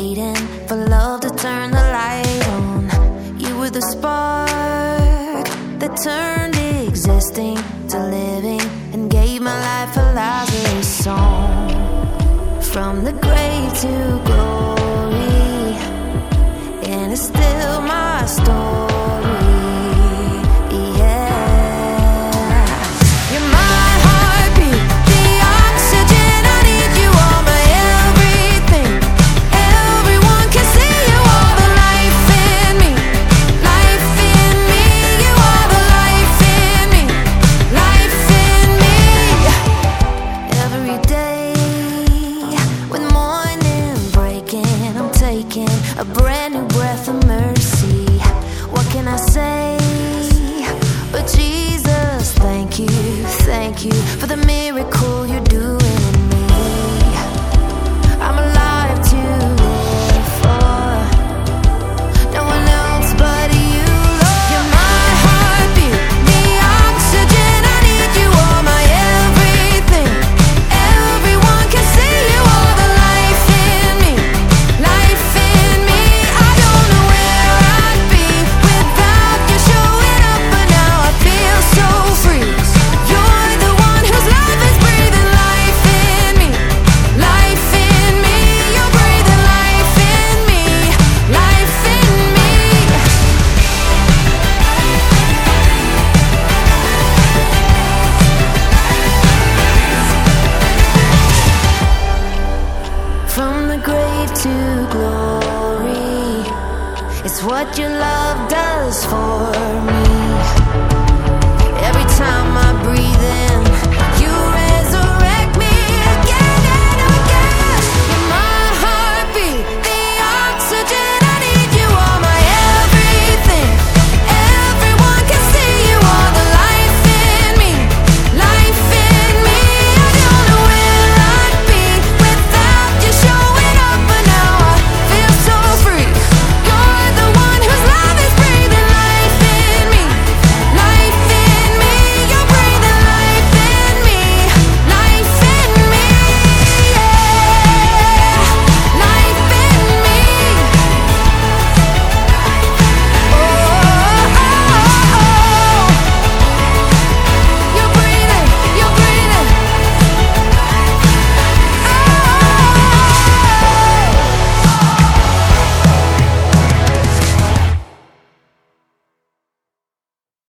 waiting for love to turn the light on. You were the spark that turned existing to living and gave my life a lively song. From the grave to glory, and it's still my story. A brand new breath of mercy. What can I say? But Jesus, thank you for the miracle you're doing in me. I'm alive to live for no one else but you, Lord. You're my heartbeat, the oxygen I need. You are my everything. Everyone can see you are the life in me. Life in me. I don't know where I'd be without you showing up, but now I feel so free. You're the one whose love is breathing life in me. Life in me. You're breathing life in me. Life in me. From the grave to glory, it's what your love does for me. Every time I breathe in